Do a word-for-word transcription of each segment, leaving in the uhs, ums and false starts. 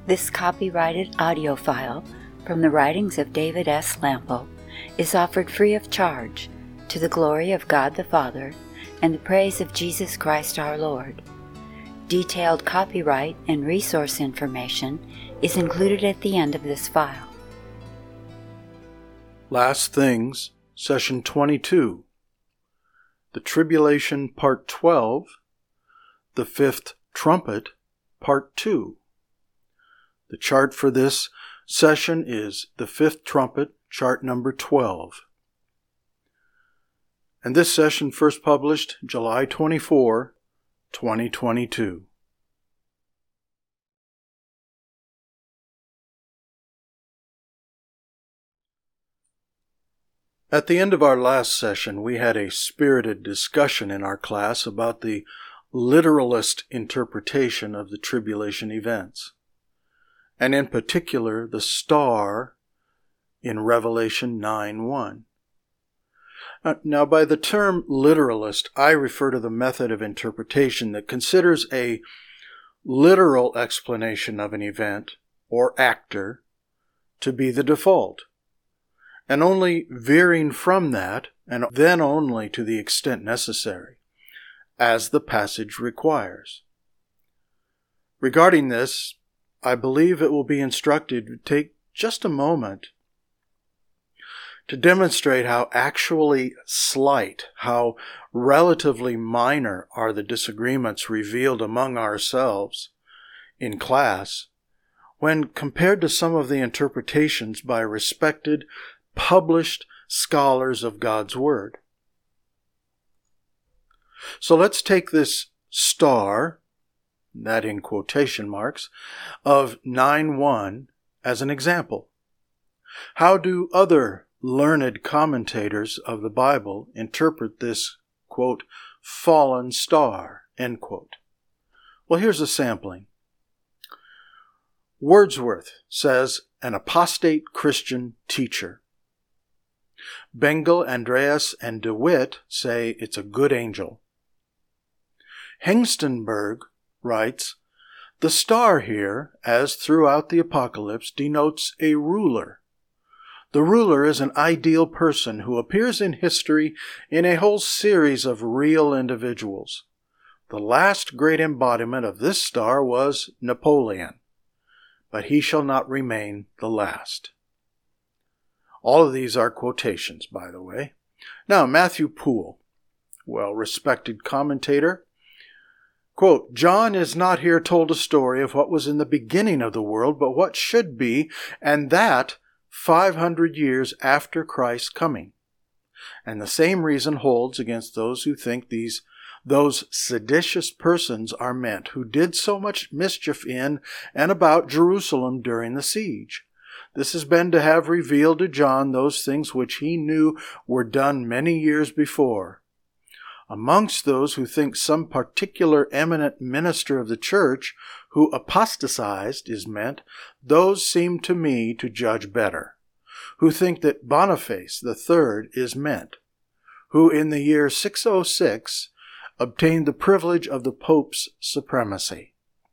This copyrighted audio file from the writings of David S. Lample is offered free of charge to the glory of God the Father and the praise of Jesus Christ our Lord. Detailed copyright and resource information is included at the end of this file. Last Things, Session twenty-two, The Tribulation, Part twelve, The Fifth Trumpet, Part two. The chart for this session is The Fifth Trumpet, chart number twelve. And this session first published July twenty-fourth, twenty twenty-two. At the end of our last session, we had a spirited discussion in our class about the literalist interpretation of the tribulation events, and in particular the star in Revelation nine one. Now, by the term literalist, I refer to the method of interpretation that considers a literal explanation of an event or actor to be the default, and only veering from that, and then only to the extent necessary, as the passage requires. Regarding this, I believe it will be instructive to take just a moment to demonstrate how actually slight, how relatively minor are the disagreements revealed among ourselves in class when compared to some of the interpretations by respected, published scholars of God's Word. So let's take this star, that in quotation marks, of nine one as an example. How do other learned commentators of the Bible interpret this, quote, fallen star, end quote? Well, here's a sampling. Wordsworth says, an apostate Christian teacher. Bengel, Andreas, and DeWitt say it's a good angel. Hengstenberg writes, the star here, as throughout the Apocalypse, denotes a ruler. The ruler is an ideal person who appears in history in a whole series of real individuals. The last great embodiment of this star was Napoleon, but he shall not remain the last. All of these are quotations, by the way. Now, Matthew Poole, well-respected commentator, quote, John is not here told a story of what was in the beginning of the world, but what should be, and that five hundred years after Christ's coming. And the same reason holds against those who think these those seditious persons are meant, who did so much mischief in and about Jerusalem during the siege. This has been to have revealed to John those things which he knew were done many years before. Amongst those who think some particular eminent minister of the church who apostatized is meant, those seem to me to judge better, who think that Boniface the Third is meant, who in the year six oh six obtained the privilege of the Pope's supremacy.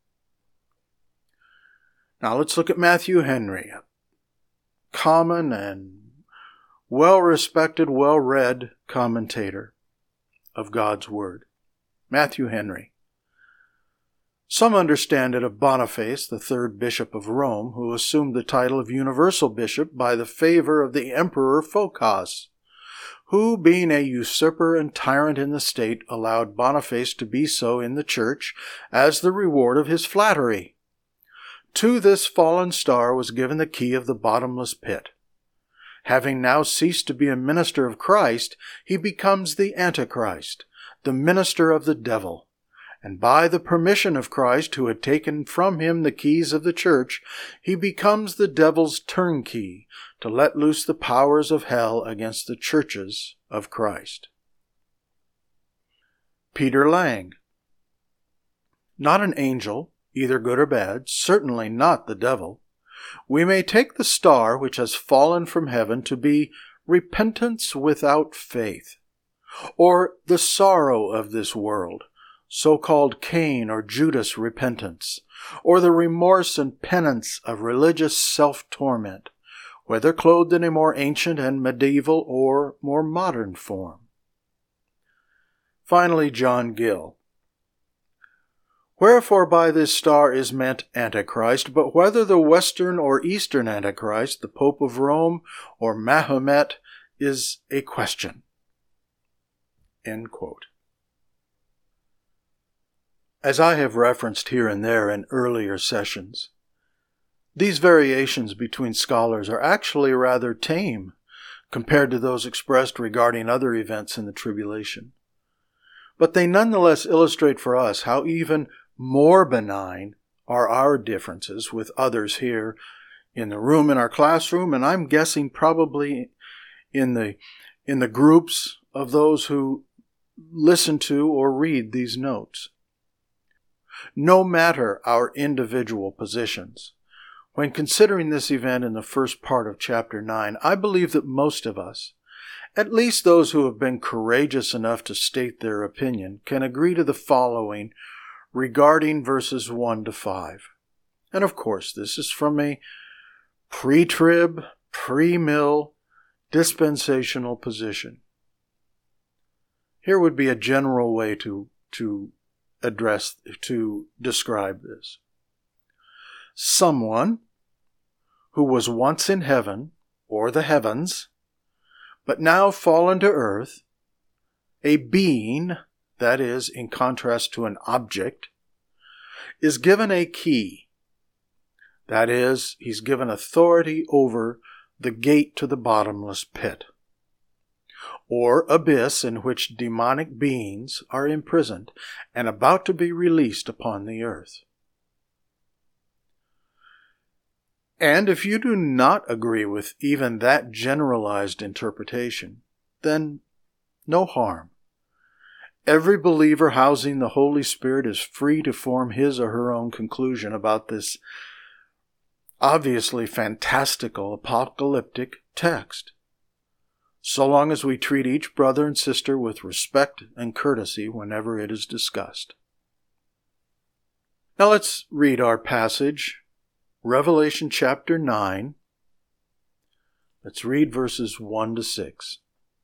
Now let's look at Matthew Henry, a common and well-respected, well-read commentator of God's Word. Matthew Henry. Some understand it of Boniface, the third bishop of Rome, who assumed the title of universal bishop by the favor of the emperor Phocas, who, being a usurper and tyrant in the state, allowed Boniface to be so in the church as the reward of his flattery. To this fallen star was given the key of the bottomless pit. Having now ceased to be a minister of Christ, he becomes the Antichrist, the minister of the devil. And by the permission of Christ, who had taken from him the keys of the church, he becomes the devil's turnkey to let loose the powers of hell against the churches of Christ. Peter Lang. Not an angel, either good or bad, certainly not the devil. We may take the star which has fallen from heaven to be repentance without faith, or the sorrow of this world, so-called Cain or Judas repentance, or the remorse and penance of religious self-torment, whether clothed in a more ancient and medieval or more modern form. Finally, John Gill. Wherefore by this star is meant Antichrist, but whether the Western or Eastern Antichrist, the Pope of Rome, or Mahomet, is a question. End quote. As I have referenced here and there in earlier sessions, these variations between scholars are actually rather tame compared to those expressed regarding other events in the tribulation. But they nonetheless illustrate for us how even more benign are our differences with others here in the room, in our classroom, and I'm guessing probably in the in the groups of those who listen to or read these notes. No matter our individual positions, when considering this event in the first part of chapter nine, I believe that most of us, at least those who have been courageous enough to state their opinion, can agree to the following regarding verses one to five. And of course, this is from a pre-trib, pre-mill, dispensational position. Here would be a general way to, to address, to describe this. Someone who was once in heaven, or the heavens, but now fallen to earth, a being, that is, in contrast to an object, is given a key. That is, he's given authority over the gate to the bottomless pit, or abyss in which demonic beings are imprisoned and about to be released upon the earth. And if you do not agree with even that generalized interpretation, then no harm. Every believer housing the Holy Spirit is free to form his or her own conclusion about this obviously fantastical apocalyptic text, so long as we treat each brother and sister with respect and courtesy whenever it is discussed. Now let's read our passage, Revelation chapter nine. Let's read verses one to six.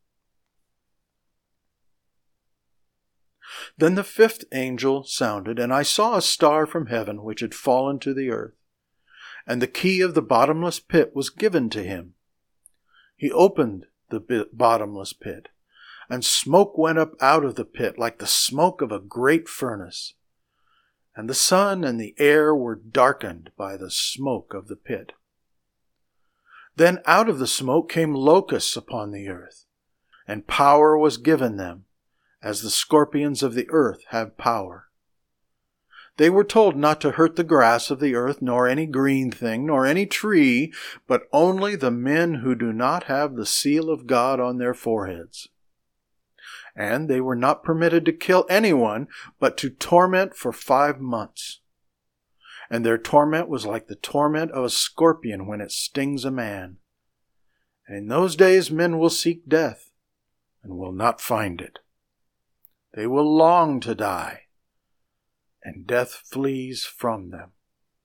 Then the fifth angel sounded, and I saw a star from heaven which had fallen to the earth, and the key of the bottomless pit was given to him. He opened the bottomless pit, and smoke went up out of the pit like the smoke of a great furnace, and the sun and the air were darkened by the smoke of the pit. Then out of the smoke came locusts upon the earth, and power was given them, as the scorpions of the earth have power. They were told not to hurt the grass of the earth, nor any green thing, nor any tree, but only the men who do not have the seal of God on their foreheads. And they were not permitted to kill anyone, but to torment for five months. And their torment was like the torment of a scorpion when it stings a man. And in those days men will seek death, and will not find it. They will long to die, and death flees from them.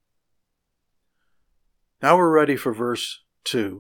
Now we're ready for verse two.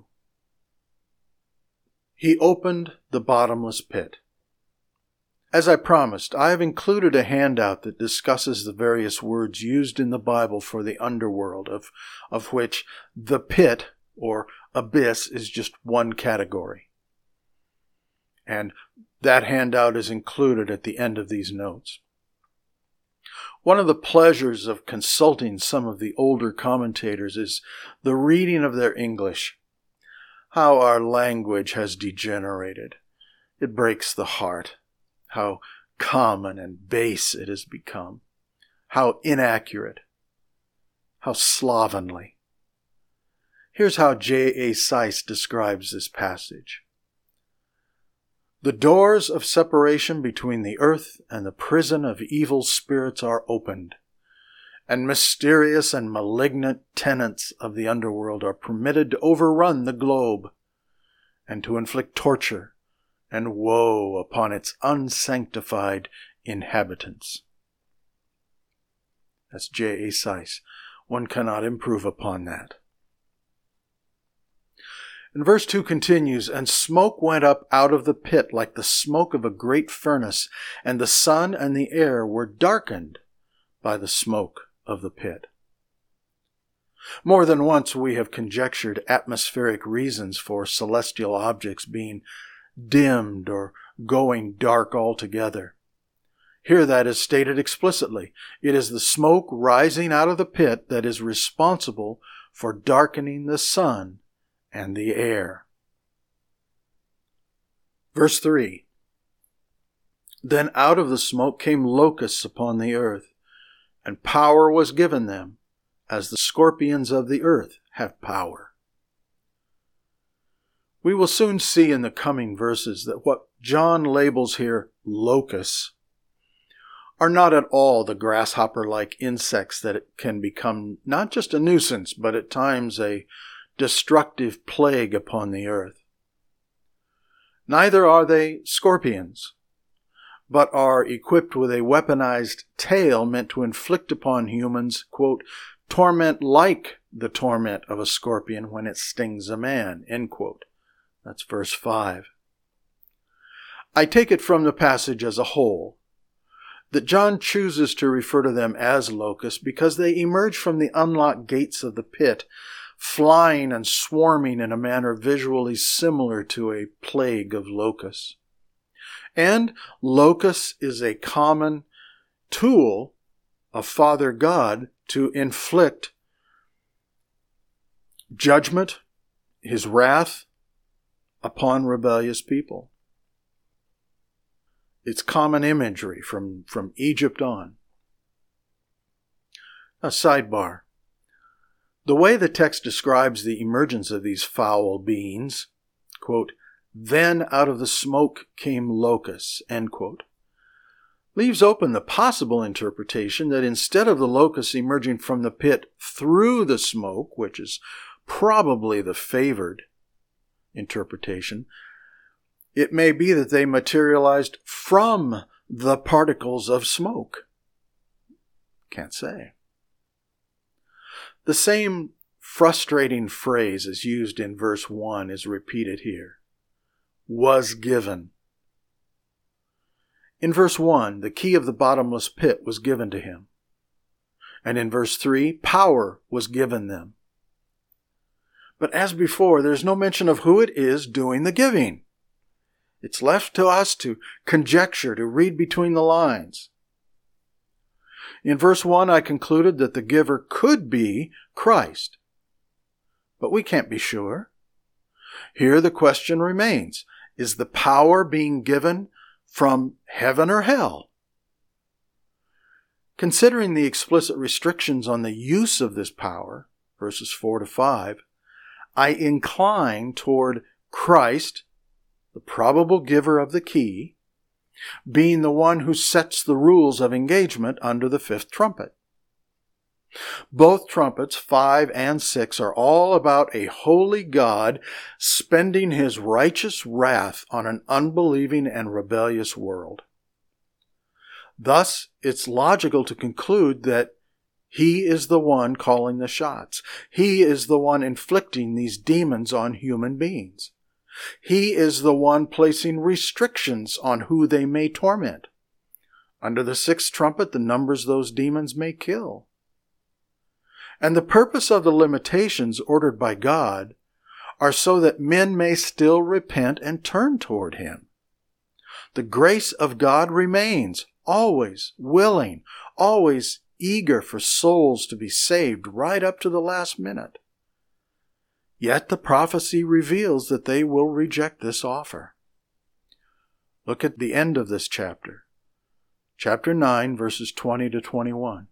He opened the bottomless pit. As I promised, I have included a handout that discusses the various words used in the Bible for the underworld, of, of which the pit, or abyss, is just one category. And that handout is included at the end of these notes. One of the pleasures of consulting some of the older commentators is the reading of their English. How our language has degenerated. It breaks the heart. How common and base it has become. How inaccurate. How slovenly. Here's how J A Seiss describes this passage. The doors of separation between the earth and the prison of evil spirits are opened, and mysterious and malignant tenants of the underworld are permitted to overrun the globe and to inflict torture and woe upon its unsanctified inhabitants. That's J A Seiss. One cannot improve upon that. And verse two continues, "And smoke went up out of the pit like the smoke of a great furnace, and the sun and the air were darkened by the smoke of the pit." More than once we have conjectured atmospheric reasons for celestial objects being dimmed or going dark altogether. Here that is stated explicitly. It is the smoke rising out of the pit that is responsible for darkening the sun and the air. Verse three, "Then out of the smoke came locusts upon the earth, and power was given them, as the scorpions of the earth have power." We will soon see in the coming verses that what John labels here locusts are not at all the grasshopper-like insects that can become not just a nuisance, but at times a destructive plague upon the earth. Neither are they scorpions, but are equipped with a weaponized tail meant to inflict upon humans, quote, "torment like the torment of a scorpion when it stings a man," end quote. That's verse five. I take it from the passage as a whole that John chooses to refer to them as locusts because they emerge from the unlocked gates of the pit, flying and swarming in a manner visually similar to a plague of locusts. And locust is a common tool of Father God to inflict judgment, his wrath, upon rebellious people. It's common imagery from, from Egypt on. A sidebar. The way the text describes the emergence of these foul beings, quote, "Then out of the smoke came locusts," end quote, leaves open the possible interpretation that instead of the locusts emerging from the pit through the smoke, which is probably the favored interpretation, it may be that they materialized from the particles of smoke. Can't say. The same frustrating phrase as used in verse one is repeated here. Was given. In verse one, the key of the bottomless pit was given to him. And in verse three, power was given them. But as before, there's no mention of who it is doing the giving. It's left to us to conjecture, to read between the lines. In verse one, I concluded that the giver could be Christ. But we can't be sure. Here the question remains, is the power being given from heaven or hell? Considering the explicit restrictions on the use of this power, verses four to five, I incline toward Christ, the probable giver of the key, being the one who sets the rules of engagement under the fifth trumpet. Both trumpets, five and six, are all about a holy God spending his righteous wrath on an unbelieving and rebellious world. Thus, it's logical to conclude that he is the one calling the shots. He is the one inflicting these demons on human beings. He is the one placing restrictions on who they may torment. Under the sixth trumpet, the numbers those demons may kill. And the purpose of the limitations ordered by God are so that men may still repent and turn toward him. The grace of God remains, always willing, always eager for souls to be saved right up to the last minute. Yet the prophecy reveals that they will reject this offer. Look at the end of this chapter. Chapter nine, verses twenty to twenty-one.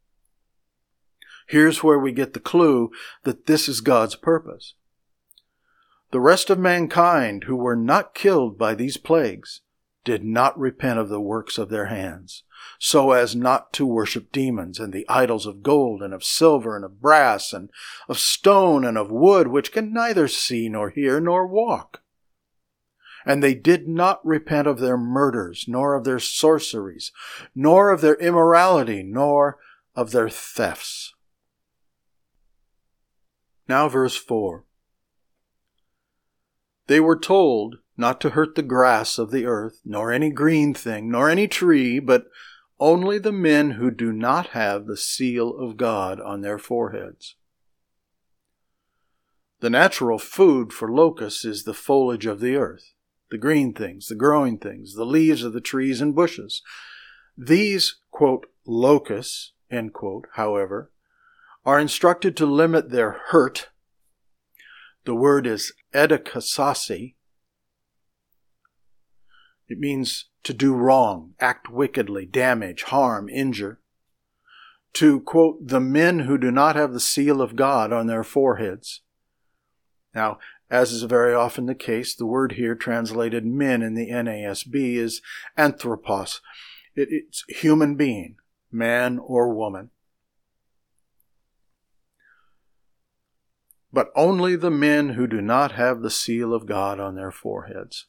Here's where we get the clue that this is God's purpose. The rest of mankind who were not killed by these plagues did not repent of the works of their hands, so as not to worship demons and the idols of gold and of silver and of brass and of stone and of wood, which can neither see nor hear nor walk. And they did not repent of their murders, nor of their sorceries, nor of their immorality, nor of their thefts. Now verse four. They were told not to hurt the grass of the earth, nor any green thing, nor any tree, but only the men who do not have the seal of God on their foreheads. The natural food for locusts is the foliage of the earth, the green things, the growing things, the leaves of the trees and bushes. These, quote, locusts, end quote, however, are instructed to limit their hurt. The word is edikasasi. It means to do wrong, act wickedly, damage, harm, injure. To, quote, the men who do not have the seal of God on their foreheads. Now, as is very often the case, the word here translated men in the N A S B is anthropos. It, it's human being, man or woman. But only the men who do not have the seal of God on their foreheads.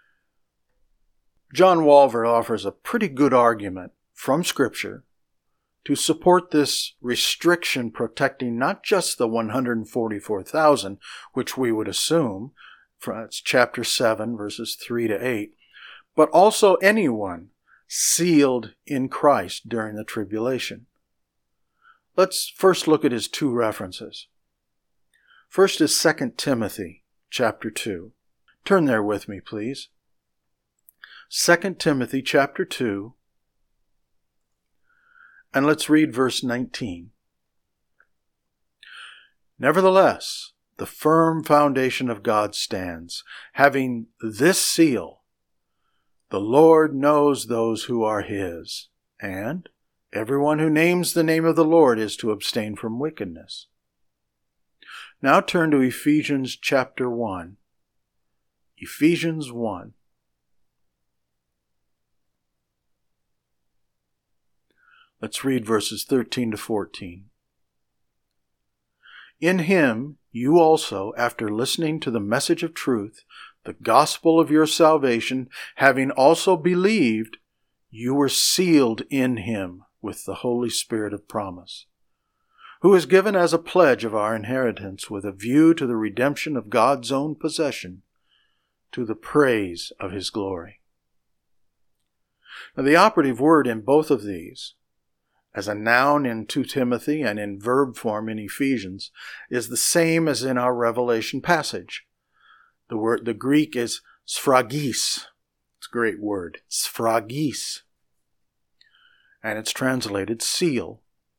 John Walvoord offers a pretty good argument from Scripture to support this restriction protecting not just the one hundred forty-four thousand, which we would assume, from chapter seven, verses three to eight, but also anyone sealed in Christ during the tribulation. Let's first look at his two references. First is Second Timothy chapter two. Turn there with me, please. Second Timothy chapter two, and let's read verse nineteen. Nevertheless, the firm foundation of God stands, having this seal: the Lord knows those who are his, and everyone who names the name of the Lord is to abstain from wickedness. Now turn to Ephesians chapter one. Ephesians one. Let's read verses thirteen to fourteen. In him you also, after listening to the message of truth, the gospel of your salvation, having also believed, you were sealed in him with the Holy Spirit of promise, who is given as a pledge of our inheritance with a view to the redemption of God's own possession, to the praise of his glory. Now, the operative word in both of these, as a noun in Second Timothy and in verb form in Ephesians, is the same as in our Revelation passage. The word, the Greek is sphrageis. It's a great word, sphrageis. And it's translated seal.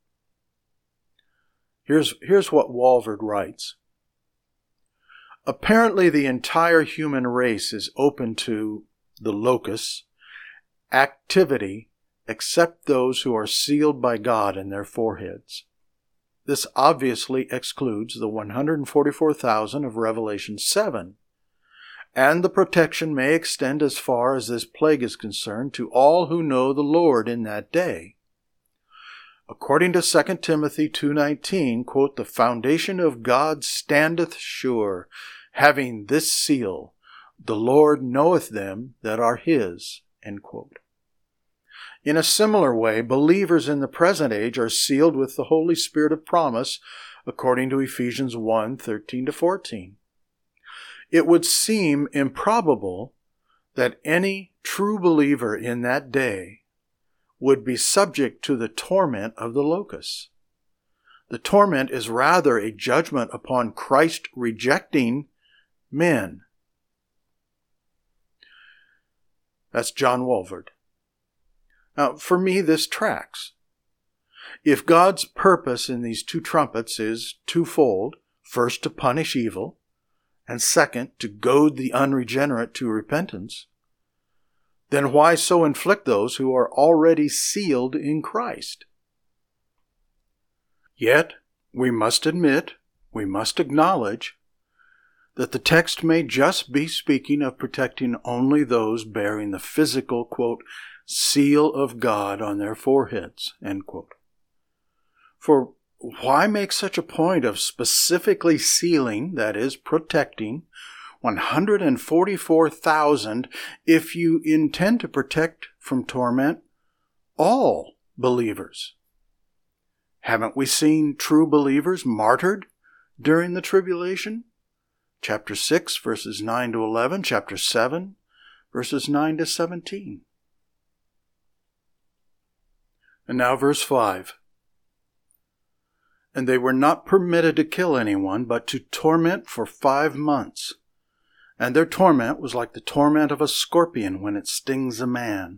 Here's, here's what Walvoord writes. Apparently the entire human race is open to the locus activity except those who are sealed by God in their foreheads. This obviously excludes the one hundred forty-four thousand of Revelation seven, and the protection may extend as far as this plague is concerned to all who know the Lord in that day. According to Second Timothy two nineteen, quote, the foundation of God standeth sure, having this seal, the Lord knoweth them that are his, end quote. In a similar way, believers in the present age are sealed with the Holy Spirit of promise, according to Ephesians one thirteen to fourteen. It would seem improbable that any true believer in that day would be subject to the torment of the locusts. The torment is rather a judgment upon Christ rejecting men. That's John Walvoord. Now, for me, this tracks. If God's purpose in these two trumpets is twofold, first to punish evil, and second to goad the unregenerate to repentance, then why so inflict those who are already sealed in Christ? Yet, we must admit, we must acknowledge, that the text may just be speaking of protecting only those bearing the physical, quote, seal of God on their foreheads, end quote. For why make such a point of specifically sealing, that is, protecting, one hundred forty-four thousand if you intend to protect from torment all believers? Haven't we seen true believers martyred during the tribulation? Chapter six, verses nine to eleven, chapter seven, verses nine to seventeen. And now verse five. And they were not permitted to kill anyone, but to torment for five months. And their torment was like the torment of a scorpion when it stings a man.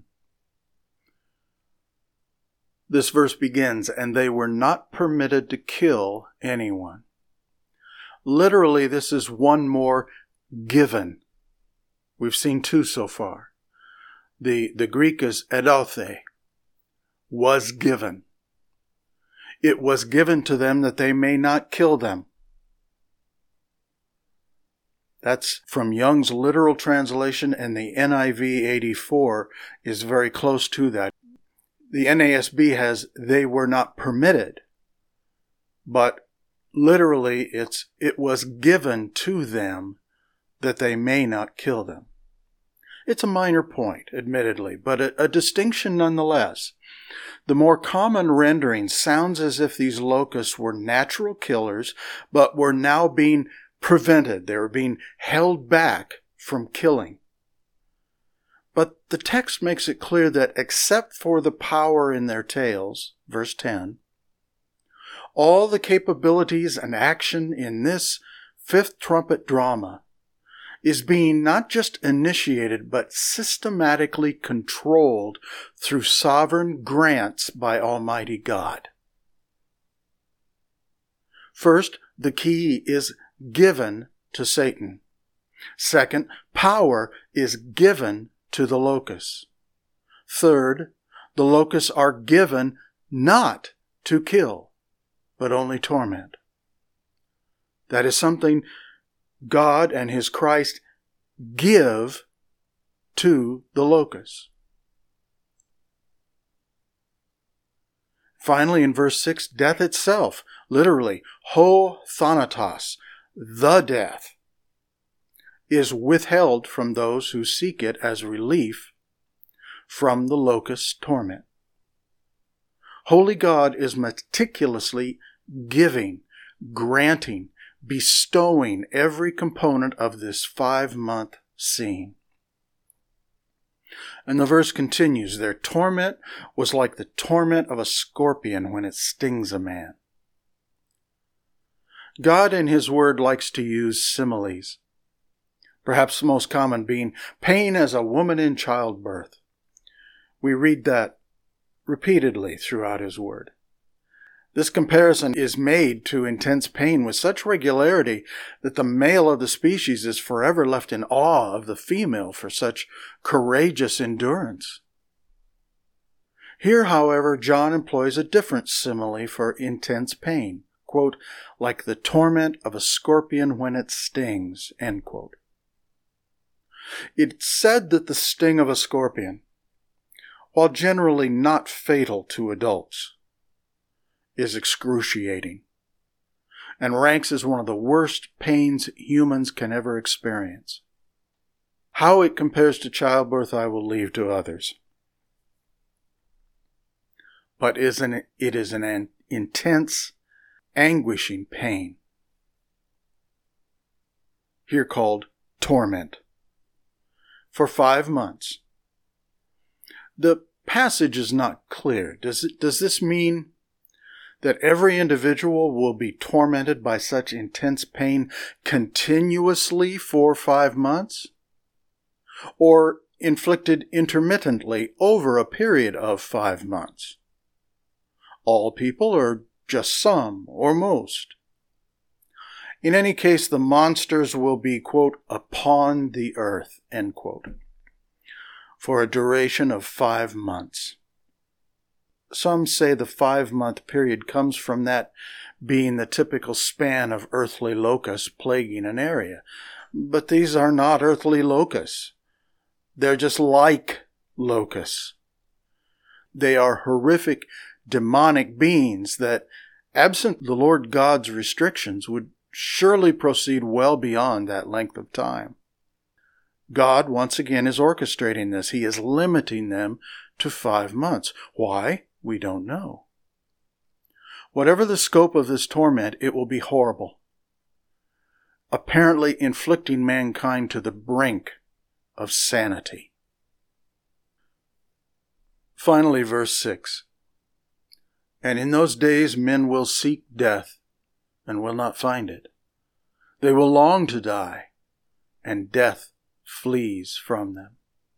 This verse begins, and they were not permitted to kill anyone. Literally, this is one more given. We've seen two so far. The, the Greek is edothe, was given. It was given to them that they may not kill them. That's from Young's literal translation, and the N I V eighty-four is very close to that. The N A S B has, they were not permitted, but literally it's, it was given to them that they may not kill them. It's a minor point, admittedly, but a, a distinction nonetheless. The more common rendering sounds as if these locusts were natural killers, but were now being prevented. They were being held back from killing. But the text makes it clear that except for the power in their tails, verse ten, all the capabilities and action in this fifth trumpet drama is being not just initiated, but systematically controlled through sovereign grants by Almighty God. First, the key is given to Satan. Second, power is given to the locusts. Third, the locusts are given not to kill, but only torment. That is something God and His Christ give to the locusts. Finally, in verse six, death itself, literally, ho thanatos, the death, is withheld from those who seek it as relief from the locust's torment. Holy God is meticulously giving, granting, bestowing every component of this five-month scene. And the verse continues, their torment was like the torment of a scorpion when it stings a man. God in His Word likes to use similes, perhaps the most common being pain as a woman in childbirth. We read that repeatedly throughout His Word. This comparison is made to intense pain with such regularity that the male of the species is forever left in awe of the female for such courageous endurance. Here, however, John employs a different simile for intense pain, quote, like the torment of a scorpion when it stings, end quote. It's said that the sting of a scorpion, while generally not fatal to adults, is excruciating and ranks as one of the worst pains humans can ever experience. How it compares to childbirth I will leave to others. But isn't it, it is an intense, anguishing pain, here called torment, for five months. The passage is not clear. Does it, does this mean that every individual will be tormented by such intense pain continuously for five months? Or inflicted intermittently over a period of five months? All people, or just some, or most? In any case, the monsters will be, quote, upon the earth, end quote, for a duration of five months. Some say the five-month period comes from that being the typical span of earthly locusts plaguing an area. But these are not earthly locusts. They're just like locusts. They are horrific, demonic beings that, absent the Lord God's restrictions, would surely proceed well beyond that length of time. God, once again, is orchestrating this. He is limiting them to five months. Why? We don't know. Whatever the scope of this torment, it will be horrible, apparently inflicting mankind to the brink of sanity. Finally, verse six. And in those days men will seek death and will not find it. They will long to die, and death flees from them.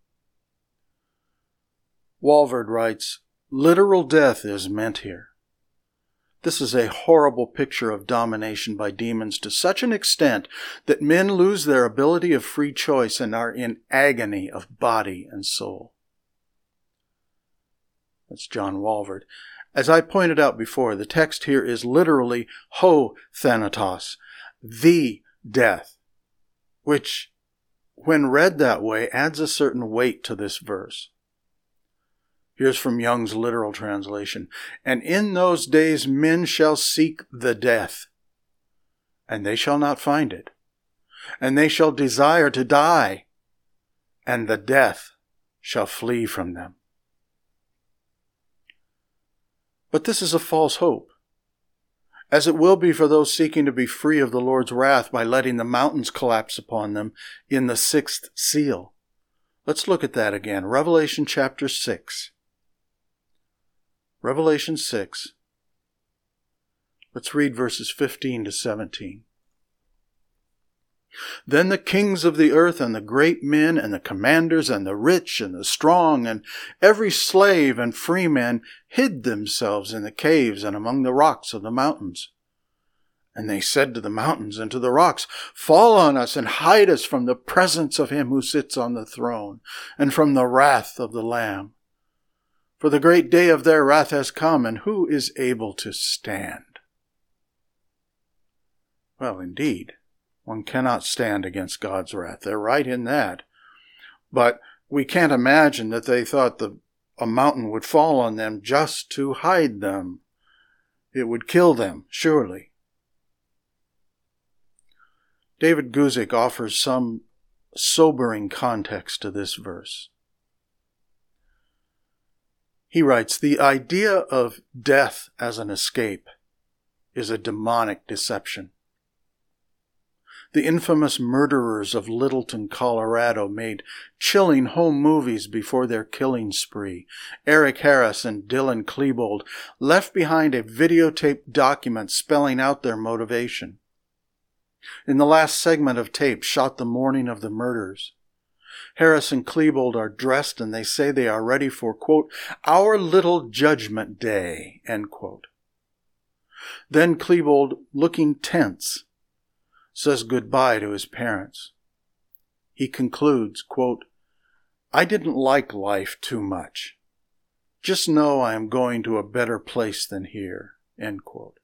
Walvoord writes, literal death is meant here. This is a horrible picture of domination by demons to such an extent that men lose their ability of free choice and are in agony of body and soul. That's John Walvoord. As I pointed out before, the text here is literally ho thanatos, the death, which, when read that way, adds a certain weight to this verse. Here's from Young's literal translation. And in those days men shall seek the death, and they shall not find it. And they shall desire to die, and the death shall flee from them. But this is a false hope, as it will be for those seeking to be free of the Lord's wrath by letting the mountains collapse upon them in the sixth seal. Let's look at that again. Revelation chapter six. Revelation six. Let's read verses fifteen to seventeen. Then the kings of the earth and the great men and the commanders and the rich and the strong and every slave and free man hid themselves in the caves and among the rocks of the mountains. And they said to the mountains and to the rocks, fall on us and hide us from the presence of him who sits on the throne and from the wrath of the Lamb. For the great day of their wrath has come, and who is able to stand? Well, indeed, one cannot stand against God's wrath. They're right in that. But we can't imagine that they thought the, a mountain would fall on them just to hide them. It would kill them, surely. David Guzik offers some sobering context to this verse. He writes, the idea of death as an escape is a demonic deception. The infamous murderers of Littleton, Colorado made chilling home movies before their killing spree. Eric Harris and Dylan Klebold left behind a videotaped document spelling out their motivation. In the last segment of tape shot the morning of the murders, Harris and Klebold are dressed and they say they are ready for, quote, our little judgment day, end quote. Then Klebold, looking tense, says goodbye to his parents. He concludes, quote, I didn't like life too much. Just know I am going to a better place than here, end quote.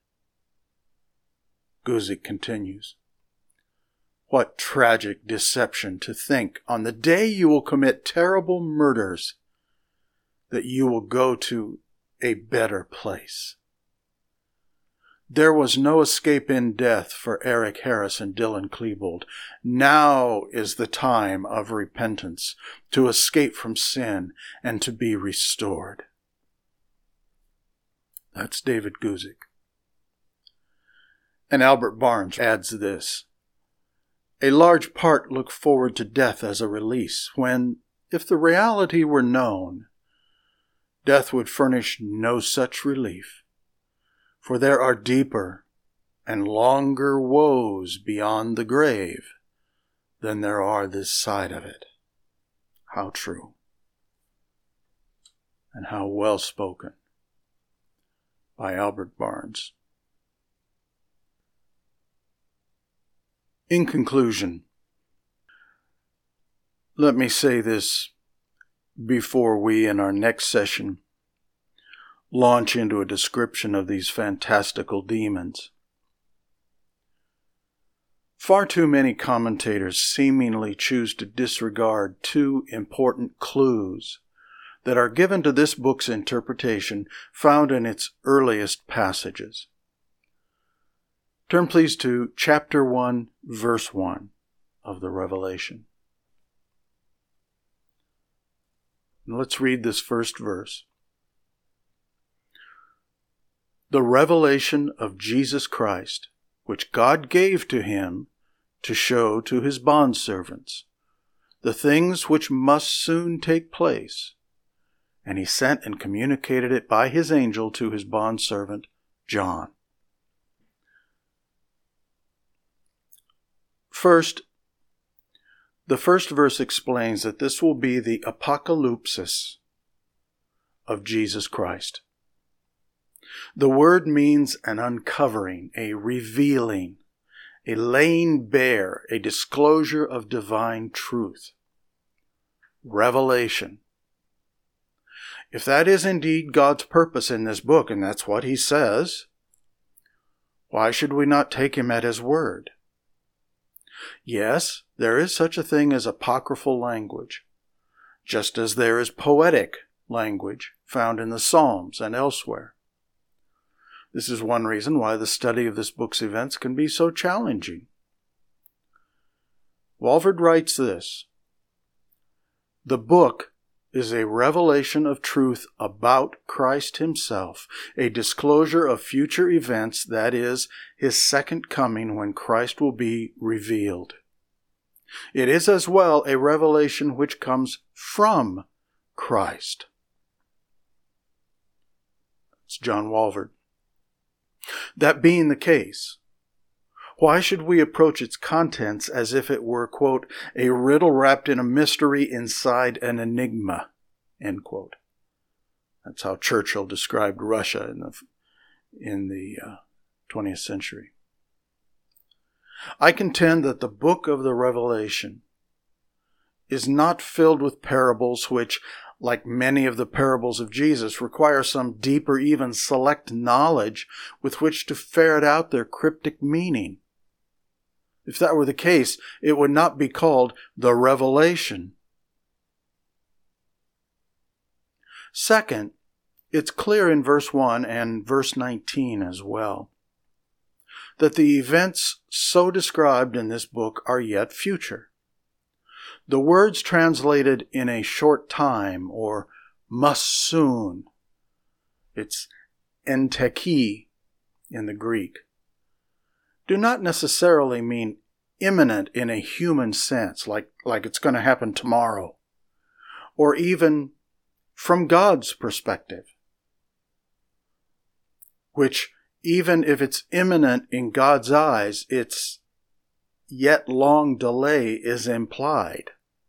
Guzik continues, what tragic deception to think on the day you will commit terrible murders that you will go to a better place. There was no escape in death for Eric Harris and Dylan Klebold. Now is the time of repentance, to escape from sin and to be restored. That's David Guzik. And Albert Barnes adds this. A large part look forward to death as a release, when, if the reality were known, death would furnish no such relief. For there are deeper and longer woes beyond the grave than there are this side of it. How true. And how well spoken by Albert Barnes. In conclusion, let me say this before we, in our next session, launch into a description of these fantastical demons. Far too many commentators seemingly choose to disregard two important clues that are given to this book's interpretation found in its earliest passages. Turn please to chapter one, verse one of the Revelation. And let's read this first verse. the revelation of Jesus Christ, which God gave to him to show to his bondservants the things which must soon take place. And he sent and communicated it by his angel to his bondservant John. First, the first verse explains that this will be the apocalypsis of Jesus Christ. The word means an uncovering, a revealing, a laying bare, a disclosure of divine truth. Revelation. If that is indeed God's purpose in this book, and that's what he says, why should we not take him at his word? Yes, there is such a thing as apocryphal language, just as there is poetic language found in the Psalms and elsewhere. This is one reason why the study of this book's events can be so challenging. Walvoord writes this: the book is a revelation of truth about Christ himself, a disclosure of future events, that is, his second coming when Christ will be revealed. It is as well a revelation which comes from Christ. It's John Walvoord. That being the case, why should we approach its contents as if it were, quote, a riddle wrapped in a mystery inside an enigma, end quote? That's how Churchill described Russia in the, in the uh, twentieth century. I contend that the book of the Revelation is not filled with parables which, like many of the parables of Jesus, require some deep or even select knowledge with which to ferret out their cryptic meaning. If that were the case, it would not be called the Revelation. Second, it's clear in verse one and verse nineteen as well that the events so described in this book are yet future. The words translated in a short time or must soon, it's enteki in the Greek, do not necessarily mean imminent in a human sense, like, like it's going to happen tomorrow, or even from God's perspective, which even if it's imminent in God's eyes, its yet long delay is implied.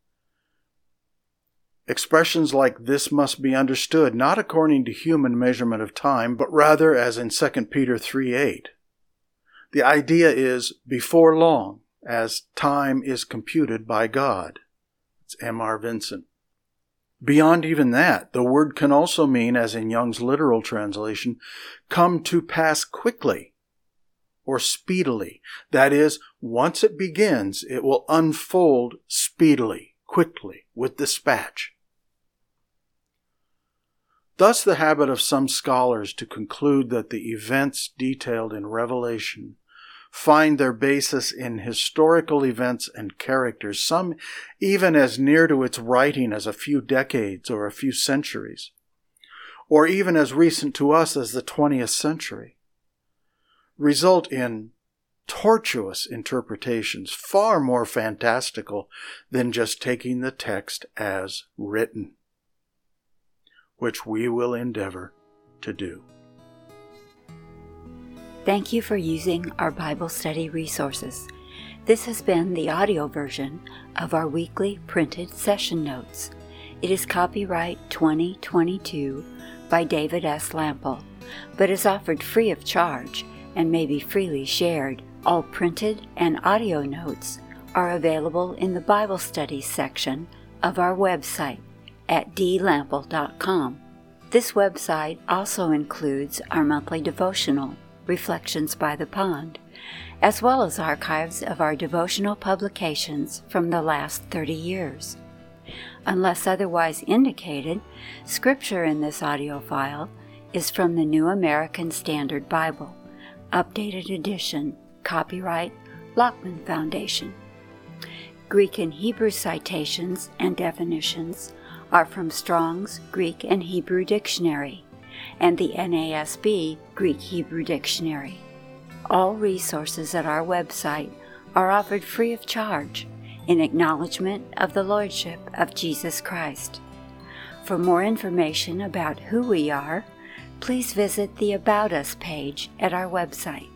Expressions like this must be understood not according to human measurement of time, but rather as in Second Peter three eight. The idea is before long, as time is computed by God. It's M R Vincent. Beyond even that, the word can also mean, as in Young's literal translation, come to pass quickly or speedily. That is, once it begins, it will unfold speedily, quickly, with dispatch. Thus the habit of some scholars to conclude that the events detailed in Revelation find their basis in historical events and characters, some even as near to its writing as a few decades or a few centuries, or even as recent to us as the twentieth century, result in tortuous interpretations far more fantastical than just taking the text as written, which we will endeavor to do. Thank you for using our Bible study resources. This has been the audio version of our weekly printed session notes. It is copyright twenty twenty-two by David S. Lample, but is offered free of charge and may be freely shared. All printed and audio notes are available in the Bible Studies section of our website at d lample dot com. This website also includes our monthly devotional, Reflections by the Pond, as well as archives of our devotional publications from the last thirty years. Unless otherwise indicated, scripture in this audio file is from the New American Standard Bible, updated edition, copyright Lockman Foundation. Greek and Hebrew citations and definitions are from Strong's Greek and Hebrew Dictionary, and the N A S B Greek-Hebrew Dictionary. All resources at our website are offered free of charge in acknowledgement of the Lordship of Jesus Christ. For more information about who we are, please visit the About Us page at our website.